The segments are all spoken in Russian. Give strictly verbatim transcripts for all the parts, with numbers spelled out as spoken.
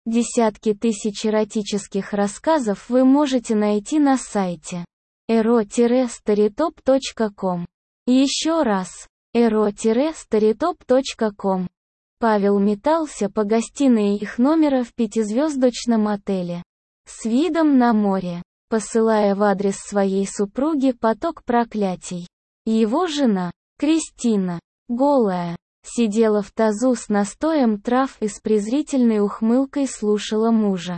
Десятки тысяч эротических рассказов вы можете найти на сайте эро старитоп точка ком. Еще раз, эро старитоп точка ком. Павел метался по гостиной их номера в пятизвездочном отеле с видом на море, посылая в адрес своей супруги поток проклятий. Его жена, Кристина, голая, сидела в тазу с настоем трав и с презрительной ухмылкой слушала мужа.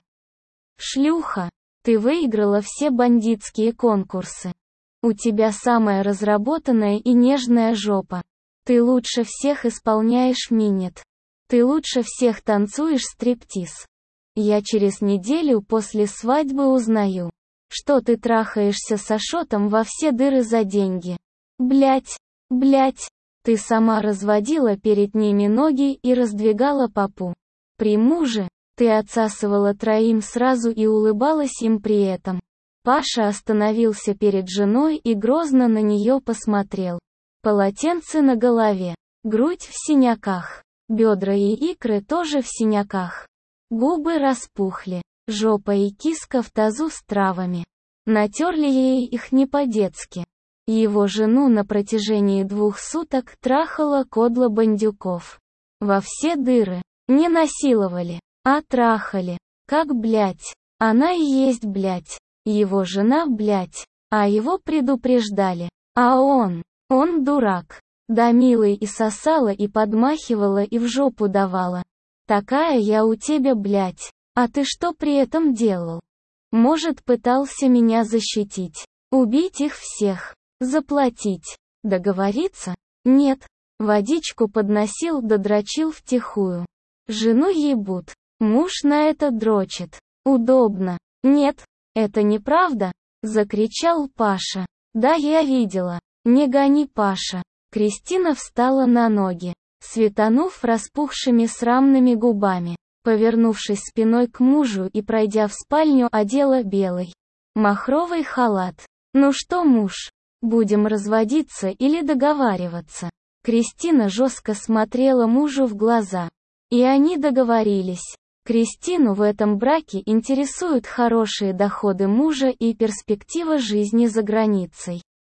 «Шлюха, ты выиграла все бандитские конкурсы. У тебя самая разработанная и нежная жопа. Ты лучше всех исполняешь минет. Ты лучше всех танцуешь стриптиз. Я через неделю после свадьбы узнаю, что ты трахаешься с Ашотом во все дыры за деньги. Блять, блять. Ты сама разводила перед ними ноги и раздвигала попу. При муже, ты отсасывала троим сразу и улыбалась им при этом». Паша остановился перед женой и грозно на нее посмотрел. Полотенце на голове, грудь в синяках, бедра и икры тоже в синяках. Губы распухли, жопа и киска в тазу с травами. Натерли ей их не по-детски. Его жену на протяжении двух суток трахала кодла бандюков. Во все дыры. Не насиловали, а трахали. Как блять. Она и есть блять. Его жена блять. А его предупреждали. А он, он дурак. Да милый и сосала и подмахивала и в жопу давала. Такая я у тебя блять. А ты что при этом делал? Может, пытался меня защитить? Убить их всех? Заплатить? Договориться? Нет. Водичку подносил да дрочил втихую. Жену ебут. Муж на это дрочит. Удобно. Нет, это неправда, закричал Паша. Да, я видела. Не гони, Паша. Кристина встала на ноги, светанув распухшими срамными губами. Повернувшись спиной к мужу и пройдя в спальню, одела белый махровый халат. Ну что, муж? Будем разводиться или договариваться? Кристина жестко смотрела мужу в глаза. И они договорились. Кристину в этом браке интересуют хорошие доходы мужа и перспектива жизни за границей.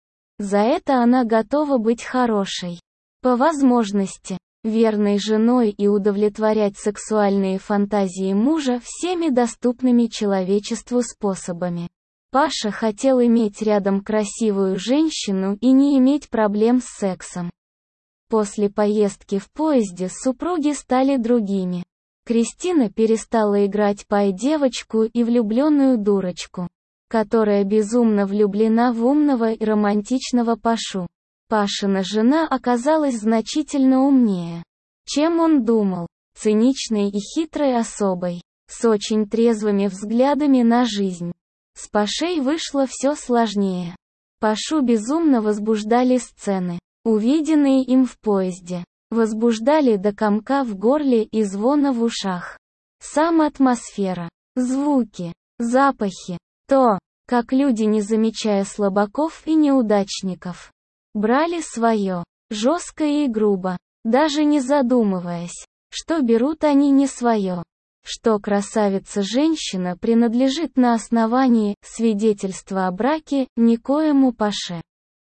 За это она готова быть хорошей. По возможности, верной женой и удовлетворять сексуальные фантазии мужа всеми доступными человечеству способами. Паша хотел иметь рядом красивую женщину и не иметь проблем с сексом. После поездки в поезде супруги стали другими. Кристина перестала играть пай-девочку и влюбленную дурочку, которая безумно влюблена в умного и романтичного Пашу. Пашина жена оказалась значительно умнее, чем он думал, циничной и хитрой особой, с очень трезвыми взглядами на жизнь. С Пашей вышло все сложнее. Пашу безумно возбуждали сцены, увиденные им в поезде. Возбуждали до комка в горле и звона в ушах. Сама атмосфера, звуки, запахи, то, как люди, не замечая слабаков и неудачников, брали свое, жестко и грубо, даже не задумываясь, что берут они не свое. Что красавица-женщина принадлежит на основании свидетельства о браке никоему Паше,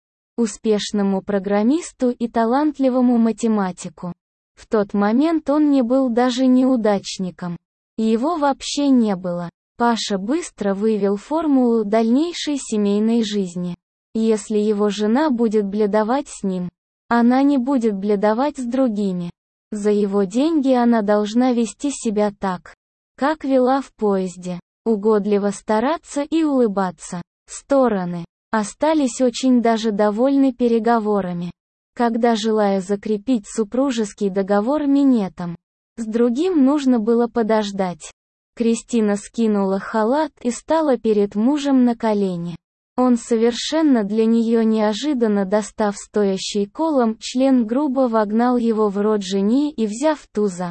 успешному программисту и талантливому математику. В тот момент он не был даже неудачником. Его вообще не было. Паша быстро вывел формулу дальнейшей семейной жизни. Если его жена будет бледовать с ним, она не будет бледовать с другими. За его деньги она должна вести себя так, как вела в поезде. Угодливо стараться и улыбаться. Стороны остались очень даже довольны переговорами. Когда, желая закрепить супружеский договор минетом, с другим нужно было подождать. Кристина скинула халат и стала перед мужем на колени. Он совершенно для нее неожиданно, достав стоящий колом член, грубо вогнал его в рот жене и, взяв ту за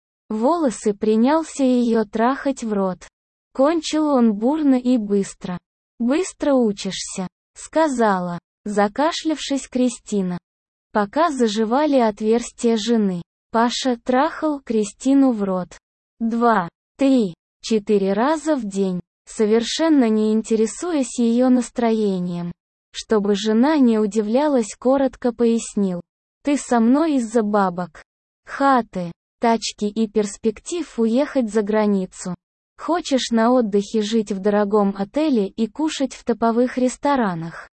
волосы, принялся ее трахать в рот. Кончил он бурно и быстро. «Быстро учишься», — сказала, закашлявшись, Кристина. Пока заживали отверстия жены, Паша трахал Кристину в рот. Два. три, четыре раза в день, совершенно не интересуясь ее настроением. Чтобы жена не удивлялась, коротко пояснил. Ты со мной из-за бабок, хаты, тачки и перспектив уехать за границу. Хочешь на отдыхе жить в дорогом отеле и кушать в топовых ресторанах?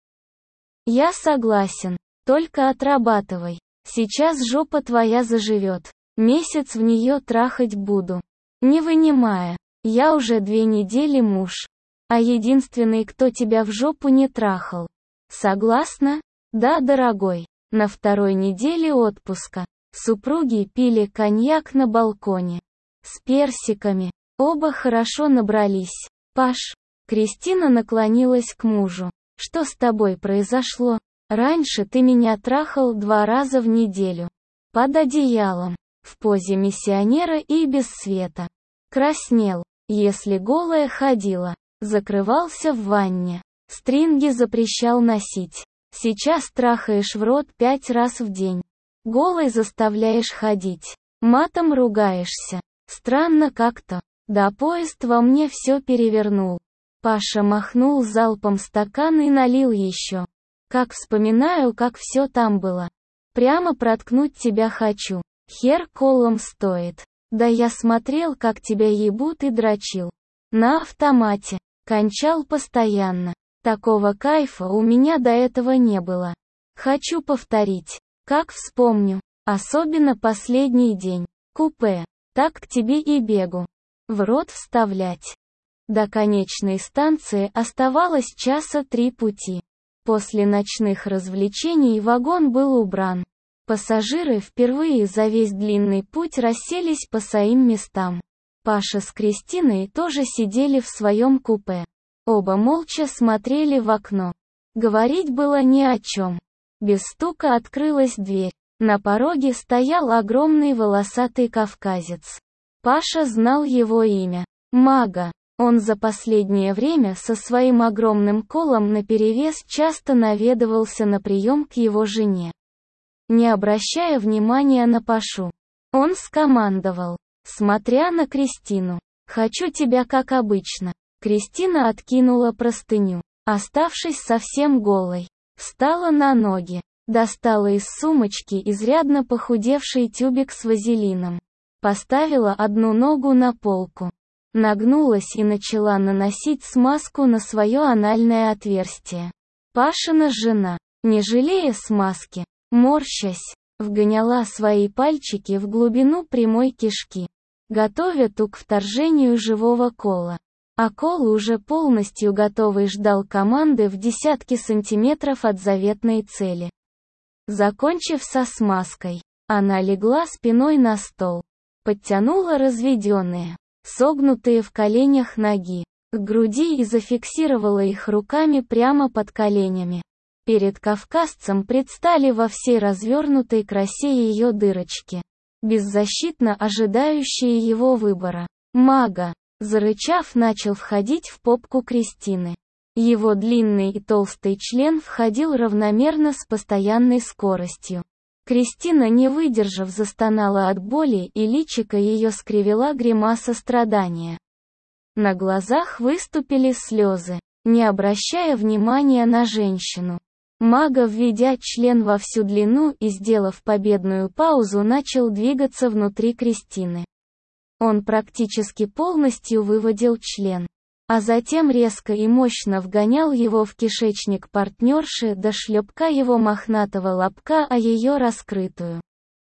Я согласен, только отрабатывай. Сейчас жопа твоя заживет. Месяц в нее трахать буду. Не вынимая. Я уже две недели муж. А единственный, кто тебя в жопу не трахал. Согласна? Да, дорогой. На второй неделе отпуска. Супруги пили коньяк на балконе. С персиками. Оба хорошо набрались. Паш. Кристина наклонилась к мужу. Что с тобой произошло? Раньше ты меня трахал два раза в неделю. Под одеялом. В позе миссионера и без света. Краснел, если голая ходила. Закрывался в ванне. Стринги запрещал носить. Сейчас трахаешь в рот пять раз в день. Голой заставляешь ходить. Матом ругаешься. Странно как-то. Да поезд во мне все перевернул. Паша махнул залпом стакан и налил еще. Как вспоминаю, как все там было. Прямо проткнуть тебя хочу. Хер колом стоит. Да я смотрел, как тебя ебут и дрочил. На автомате. Кончал постоянно. Такого кайфа у меня до этого не было. Хочу повторить. Как вспомню. Особенно последний день. Купе. Так к тебе и бегу. В рот вставлять. До конечной станции оставалось часа три пути. После ночных развлечений вагон был убран. Пассажиры впервые за весь длинный путь расселись по своим местам. Паша с Кристиной тоже сидели в своем купе. Оба молча смотрели в окно. Говорить было ни о чем. Без стука открылась дверь. На пороге стоял огромный волосатый кавказец. Паша знал его имя. Мага. Он за последнее время со своим огромным колом наперевес часто наведывался на прием к его жене. Не обращая внимания на Пашу, он скомандовал, смотря на Кристину. «Хочу тебя как обычно». Кристина откинула простыню, оставшись совсем голой. Встала на ноги, достала из сумочки изрядно похудевший тюбик с вазелином. Поставила одну ногу на полку. Нагнулась и начала наносить смазку на свое анальное отверстие. Пашина жена, не жалея смазки, морщась, вгоняла свои пальчики в глубину прямой кишки, готовя ту к вторжению живого кола. А кол уже полностью готовый ждал команды в десятки сантиметров от заветной цели. Закончив со смазкой, она легла спиной на стол, подтянула разведенные, согнутые в коленях ноги, к груди и зафиксировала их руками прямо под коленями. Перед кавказцем предстали во всей развернутой красе ее дырочки, беззащитно ожидающие его выбора. Мага, зарычав, начал входить в попку Кристины. Его длинный и толстый член входил равномерно с постоянной скоростью. Кристина, не выдержав, застонала от боли, и личико ее скривила гримаса страдания. На глазах выступили слезы. Не обращая внимания на женщину, Мага, введя член во всю длину и сделав победную паузу, начал двигаться внутри Кристины. Он практически полностью выводил член, а затем резко и мощно вгонял его в кишечник партнерши до шлепка его мохнатого лобка о ее раскрытую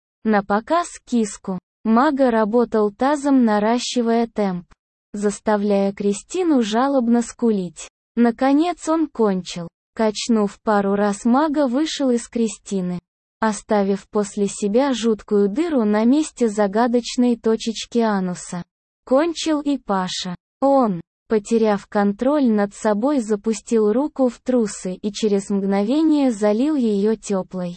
напоказ киску. Мага работал тазом, наращивая темп, заставляя Кристину жалобно скулить. Наконец он кончил. Качнув пару раз, Мага вышел из Кристины, оставив после себя жуткую дыру на месте загадочной точечки ануса. Кончил и Паша. Он, потеряв контроль над собой, запустил руку в трусы и через мгновение залил ее теплой,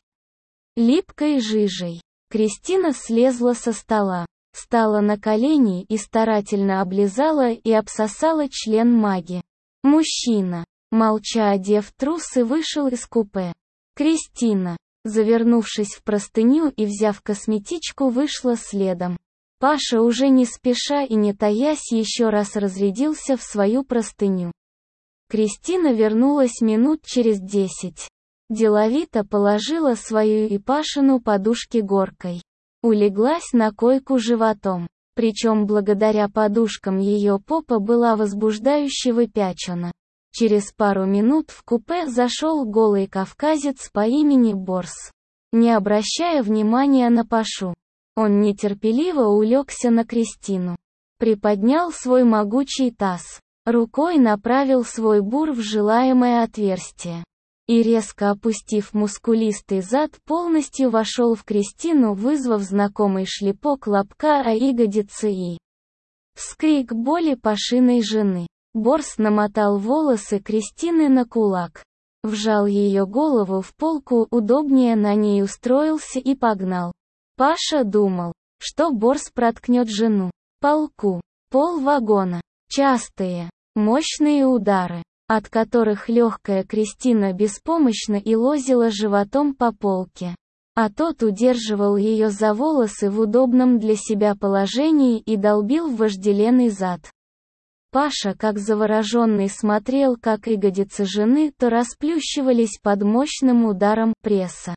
липкой жижей. Кристина слезла со стола, встала на колени и старательно облизала и обсосала член Маги. Мужчина, молча одев трусы, вышел из купе. Кристина, завернувшись в простыню и взяв косметичку, вышла следом. Паша уже не спеша и не таясь еще раз разрядился в свою простыню. Кристина вернулась минут через десять. Деловито положила свою и Пашину подушки горкой. Улеглась на койку животом. Причем благодаря подушкам ее попа была возбуждающе выпячена. Через пару минут в купе зашел голый кавказец по имени Борс. Не обращая внимания на Пашу, он нетерпеливо улегся на Кристину. Приподнял свой могучий таз, рукой направил свой бур в желаемое отверстие. И резко опустив мускулистый зад, полностью вошел в Кристину, вызвав знакомый шлепок лобка о ягодицы и вскрик боли Пашиной жены. Борс намотал волосы Кристины на кулак, вжал ее голову в полку, удобнее на ней устроился и погнал. Паша думал, что Борс проткнет жену. Полку, пол вагона, частые, мощные удары, от которых легкая Кристина беспомощно илозила животом по полке. А тот удерживал ее за волосы в удобном для себя положении и долбил в вожделенный зад. Паша как завороженный смотрел, как ягодицы жены то расплющивались под мощным ударом пресса,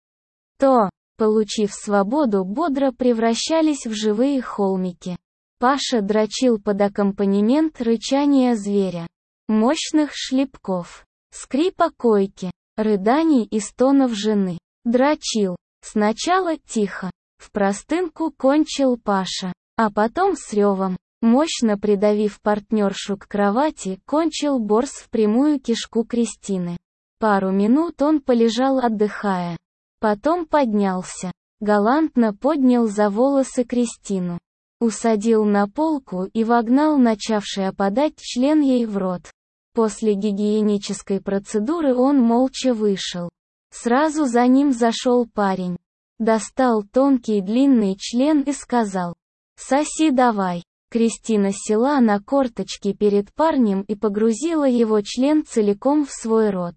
то, получив свободу, бодро превращались в живые холмики. Паша дрочил под аккомпанемент рычания зверя, мощных шлепков, скрипа койки, рыданий и стонов жены. Дрочил. Сначала тихо, в простынку кончил Паша, а потом с ревом, мощно придавив партнершу к кровати, кончил Борс в прямую кишку Кристины. Пару минут он полежал, отдыхая. Потом поднялся, галантно поднял за волосы Кристину, усадил на полку и вогнал начавший опадать член ей в рот. После гигиенической процедуры он молча вышел. Сразу за ним зашел парень. Достал тонкий длинный член и сказал: «Соси давай». Кристина села на корточки перед парнем и погрузила его член целиком в свой рот.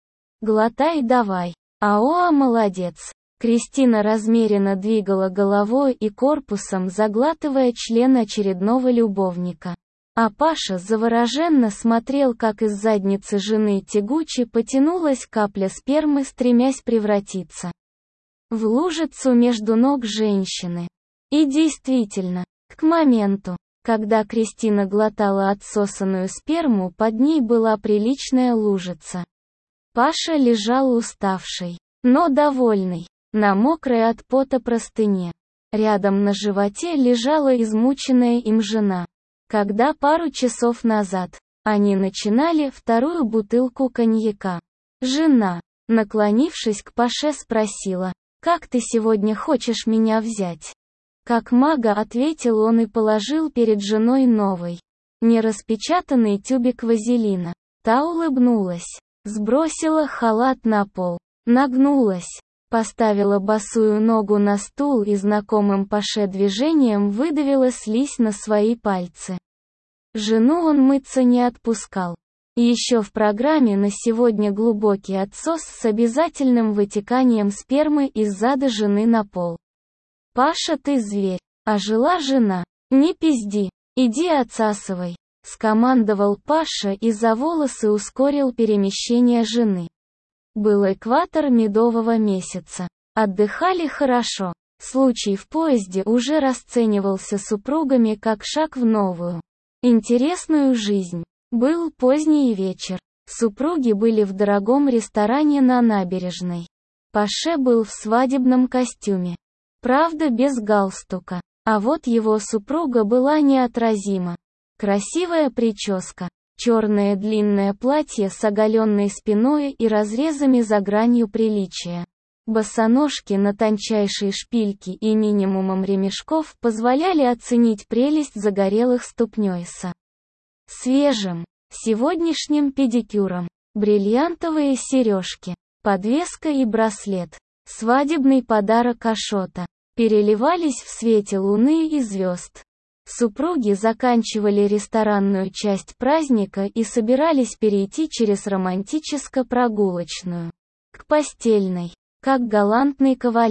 «Глотай давай». «Аоа, молодец». Кристина размеренно двигала головой и корпусом, заглатывая член очередного любовника. А Паша завороженно смотрел, как из задницы жены тягуче потянулась капля спермы, стремясь превратиться в лужицу между ног женщины. И действительно, к моменту, когда Кристина глотала отсосанную сперму, под ней была приличная лужица. Паша лежал уставший, но довольный, на мокрой от пота простыне. Рядом на животе лежала измученная им жена. Когда пару часов назад они начинали вторую бутылку коньяка, жена, наклонившись к Паше, спросила: «Как ты сегодня хочешь меня взять?» Как мага ответил он и положил перед женой новый, нераспечатанный тюбик вазелина. Та улыбнулась, сбросила халат на пол, нагнулась, поставила босую ногу на стул и знакомым Паше движением выдавила слизь на свои пальцы. Жену он мыться не отпускал. Еще в программе на сегодня глубокий отсос с обязательным вытеканием спермы из зада жены на пол. «Паша, ты зверь», — ожила жена. «Не пизди, иди отсасывай», — скомандовал Паша и за волосы ускорил перемещение жены. Был экватор медового месяца. Отдыхали хорошо. Случай в поезде уже расценивался супругами как шаг в новую, интересную жизнь. Был поздний вечер. Супруги были в дорогом ресторане на набережной. Паше был в свадебном костюме. Правда, без галстука. А вот его супруга была неотразима. Красивая прическа, черное длинное платье с оголенной спиной и разрезами за гранью приличия. Босоножки на тончайшей шпильке и минимумом ремешков позволяли оценить прелесть загорелых ступней со свежим, сегодняшним педикюром, бриллиантовые сережки, подвеска и браслет, свадебный подарок Ашота, переливались в свете луны и звезд. Супруги заканчивали ресторанную часть праздника и собирались перейти через романтическо-прогулочную к постельной. Как галантный кавалер,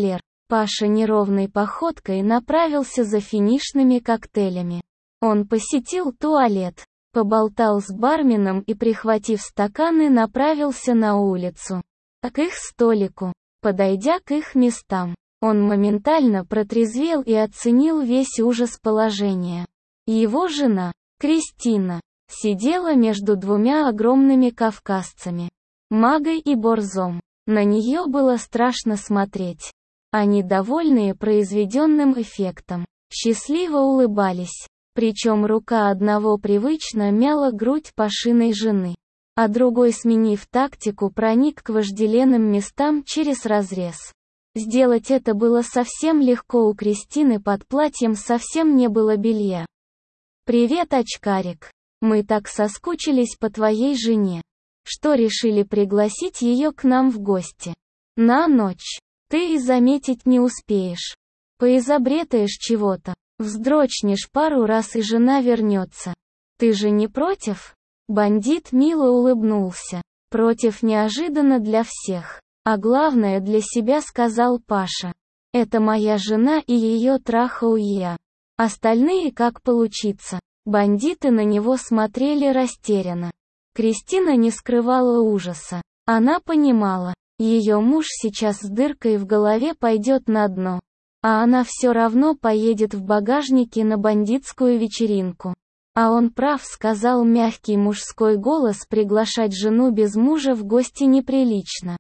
Паша неровной походкой направился за финишными коктейлями. Он посетил туалет, поболтал с барменом и, прихватив стаканы, направился на улицу. К их столику. Подойдя к их местам, он моментально протрезвел и оценил весь ужас положения. Его жена, Кристина, сидела между двумя огромными кавказцами, Магой и Борзом. На нее было страшно смотреть. Они, довольные произведенным эффектом, счастливо улыбались. Причем рука одного привычно мяла грудь Пашиной жены, а другой, сменив тактику, проник к вожделенным местам через разрез. Сделать это было совсем легко, у Кристины под платьем совсем не было белья. «Привет, очкарик. Мы так соскучились по твоей жене, что решили пригласить ее к нам в гости. На ночь. Ты и заметить не успеешь. Поизобретаешь чего-то, вздрочнешь пару раз и жена вернется. Ты же не против?» Бандит мило улыбнулся. «Против» неожиданно для всех. А главное для себя, сказал Паша. «Это моя жена и ее трахаю я. Остальные как получится». Бандиты на него смотрели растерянно. Кристина не скрывала ужаса. Она понимала, ее муж сейчас с дыркой в голове пойдет на дно. А она все равно поедет в багажнике на бандитскую вечеринку. «А он прав», — сказал мягкий мужской голос, «приглашать жену без мужа в гости неприлично».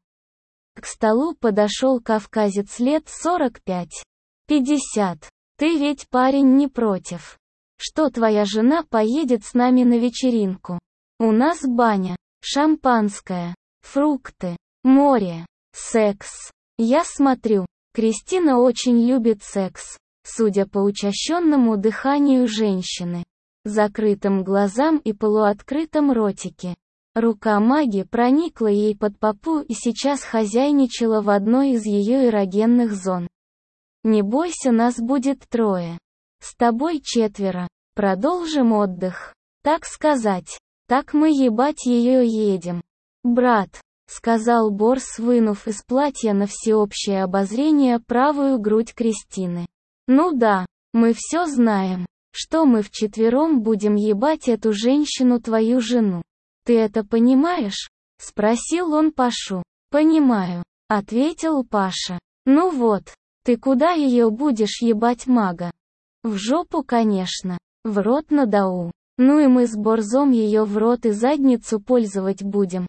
К столу подошел кавказец лет сорок пять пятьдесят. «Ты ведь, парень, не против, что твоя жена поедет с нами на вечеринку? У нас баня, шампанское, фрукты, море, секс. Я смотрю, Кристина очень любит секс, судя по учащенному дыханию женщины, закрытым глазам и полуоткрытом ротике. Рука Маги проникла ей под попу и сейчас хозяйничала в одной из ее эрогенных зон. «Не бойся, нас будет трое. С тобой четверо. Продолжим отдых. Так сказать, так мы ебать ее едем. Брат», — сказал Борс, вынув из платья на всеобщее обозрение правую грудь Кристины. «Ну да, мы все знаем, что мы вчетвером будем ебать эту женщину, твою жену. Ты это понимаешь?» — спросил он Пашу. «Понимаю», — ответил Паша. «Ну вот, ты куда ее будешь ебать, Мага?» «В жопу, конечно. В рот на дау. Ну и мы с Борзом ее в рот и задницу пользовать будем.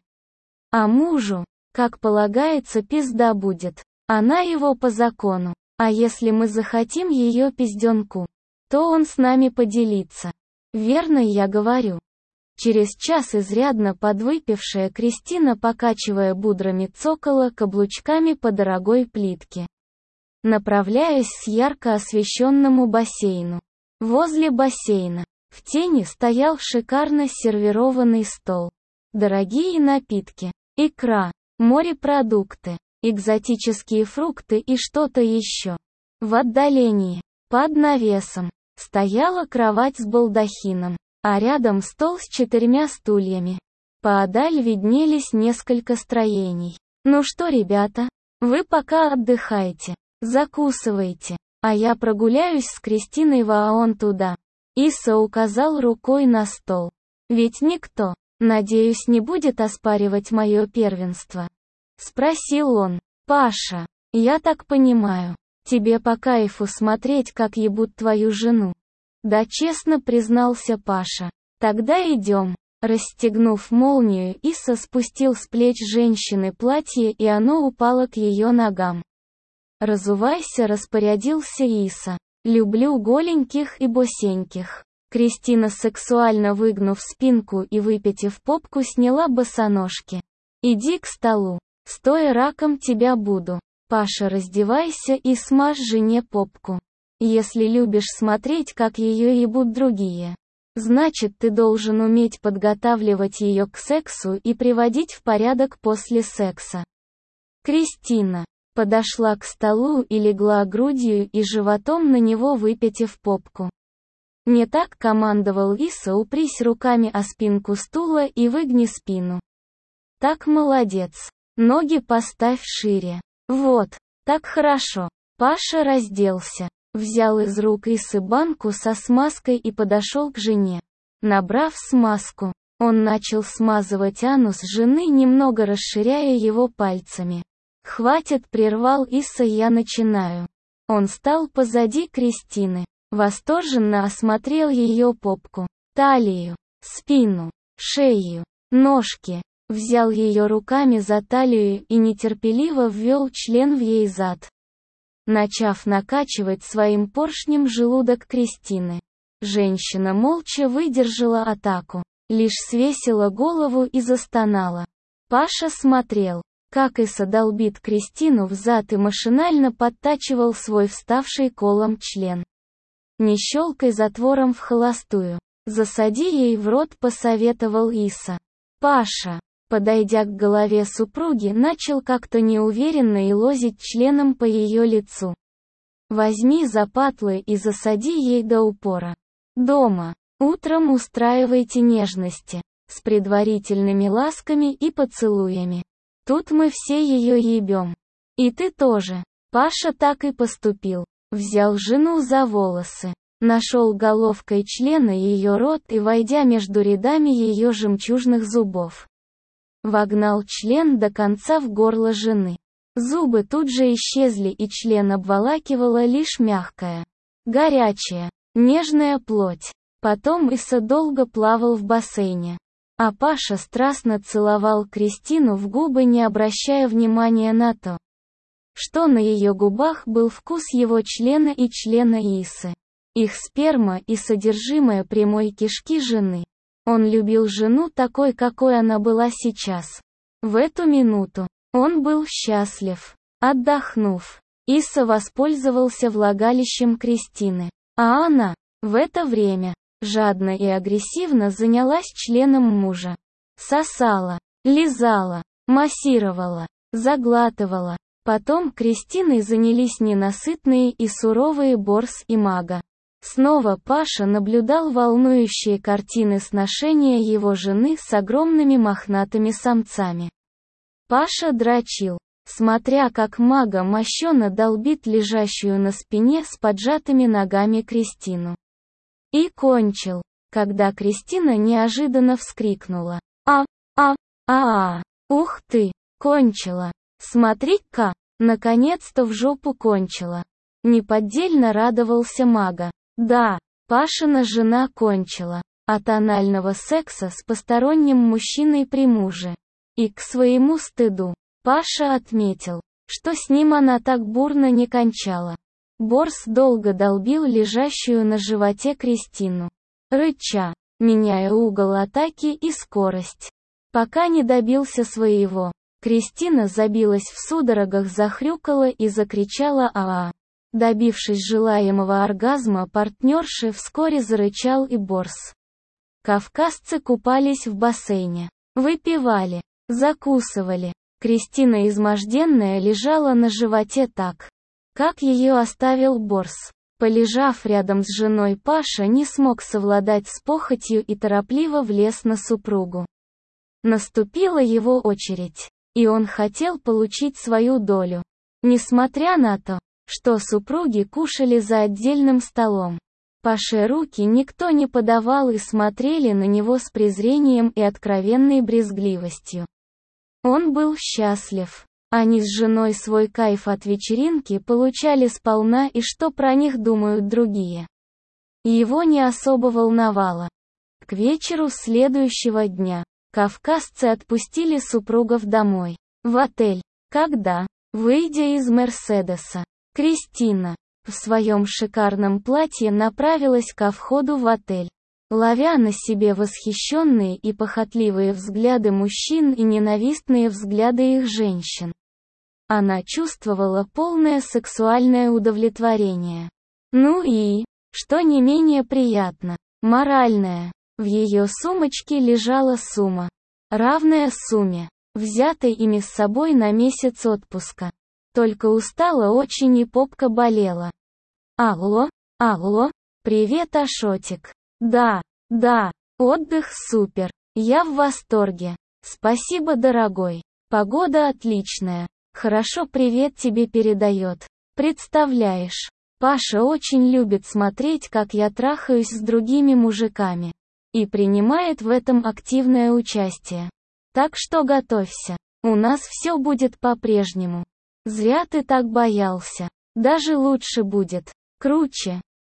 А мужу, как полагается, пизда будет. Она его по закону. А если мы захотим ее пизденку, то он с нами поделится. Верно я говорю?» Через час изрядно подвыпившая Кристина, покачивая будрами, цокала каблучками по дорогой плитке, направляясь к ярко освещенному бассейну. Возле бассейна, в тени, стоял шикарно сервированный стол. Дорогие напитки, икра, морепродукты, экзотические фрукты и что-то еще. В отдалении, под навесом, стояла кровать с балдахином, а рядом стол с четырьмя стульями. Поодаль виднелись несколько строений. «Ну что, ребята, вы пока отдыхайте, закусывайте, а я прогуляюсь с Кристиной вон туда». Иса указал рукой на стол. «Ведь никто, надеюсь, не будет оспаривать мое первенство?» Спросил он. «Паша, я так понимаю, тебе по кайфу смотреть, как ебут твою жену?» «Да, честно», признался Паша. «Тогда идем». Расстегнув молнию, Иса спустил с плеч женщины платье, и оно упало к ее ногам. «Разувайся», распорядился Иса. «Люблю голеньких и босеньких». Кристина, сексуально выгнув спинку и выпятив попку, сняла босоножки. «Иди к столу. Стоя раком тебя буду. Паша, раздевайся и смажь жене попку. Если любишь смотреть, как ее ебут другие, значит, ты должен уметь подготавливать ее к сексу и приводить в порядок после секса». Кристина подошла к столу и легла грудью и животом на него, выпятив попку. «Не так», командовал Иса, «упрись руками о спинку стула и выгни спину. Так, молодец. Ноги поставь шире. Вот, так хорошо. Паша разделся, взял из рук Исы банку со смазкой и подошел к жене. Набрав смазку, он начал смазывать анус жены, немного расширяя его пальцами. «Хватит», прервал Иса, «я начинаю». Он стал позади Кристины, восторженно осмотрел ее попку, талию, спину, шею, ножки, взял ее руками за талию и нетерпеливо ввел член в ей зад, начав накачивать своим поршнем желудок Кристины. Женщина молча выдержала атаку, лишь свесила голову и застонала. Паша смотрел, как Иса долбит Кристину в зад, и машинально подтачивал свой вставший колом член. «Не щелкай затвором в холостую. Засади ей в рот», посоветовал Иса. Паша, подойдя к голове супруги, начал как-то неуверенно елозить членом по ее лицу. «Возьми за патлы и засади ей до упора. Дома, утром устраивайте нежности, с предварительными ласками и поцелуями. Тут мы все ее ебем. И ты тоже». Паша так и поступил. Взял жену за волосы, нашел головкой члена ее рот и, войдя между рядами ее жемчужных зубов, вогнал член до конца в горло жены. Зубы тут же исчезли, и член обволакивала лишь мягкая, горячая, нежная плоть. Потом Иса долго плавал в бассейне, а Паша страстно целовал Кристину в губы, не обращая внимания на то, что на ее губах был вкус его члена и члена Исы, их сперма и содержимое прямой кишки жены. Он любил жену такой, какой она была сейчас. В эту минуту он был счастлив. Отдохнув, Иса воспользовался влагалищем Кристины, а она, в это время, жадно и агрессивно занялась членом мужа. Сосала, лизала, массировала, заглатывала. Потом Кристиной занялись ненасытные и суровые Борс и Мага. Снова Паша наблюдал волнующие картины сношения его жены с огромными мохнатыми самцами. Паша дрочил, смотря как Мага мощно долбит лежащую на спине с поджатыми ногами Кристину. И кончил, когда Кристина неожиданно вскрикнула: «А, а, а, а, ух ты, кончила! Смотри-ка, наконец-то в жопу кончила!» Неподдельно радовался Мага. Да, Пашина жена кончила от анального секса с посторонним мужчиной при муже. И к своему стыду, Паша отметил, что с ним она так бурно не кончала. Борс долго долбил лежащую на животе Кристину, рыча, меняя угол атаки и скорость, пока не добился своего. Кристина забилась в судорогах, захрюкала и закричала «а-а». Добившись желаемого оргазма партнерши, вскоре зарычал и Борс. Кавказцы купались в бассейне, выпивали, закусывали. Кристина изможденная лежала на животе так, как ее оставил Борс. Полежав рядом с женой, Паша не смог совладать с похотью и торопливо влез на супругу. Наступила его очередь, и он хотел получить свою долю. Несмотря на то, что супруги кушали за отдельным столом, Паше руки никто не подавал и смотрели на него с презрением и откровенной брезгливостью. Он был счастлив. Они с женой свой кайф от вечеринки получали сполна, и что про них думают другие, его не особо волновало. К вечеру следующего дня кавказцы отпустили супругов домой, в отель. Когда, выйдя из Мерседеса, Кристина, в своем шикарном платье направилась ко входу в отель, ловя на себе восхищенные и похотливые взгляды мужчин и ненавистные взгляды их женщин. Она чувствовала полное сексуальное удовлетворение. Ну и, что не менее приятно, моральное. В ее сумочке лежала сумма, равная сумме, взятой ими с собой на месяц отпуска. Только устала очень и попка болела. Алло, алло, привет, Ашотик. Да, да, отдых супер, я в восторге. Спасибо, дорогой. Погода отличная. Хорошо, привет тебе передает. Представляешь, Паша очень любит смотреть, как я трахаюсь с другими мужиками. И принимает в этом активное участие. Так что готовься. У нас все будет по-прежнему. Зря ты так боялся. Даже лучше будет. Круче.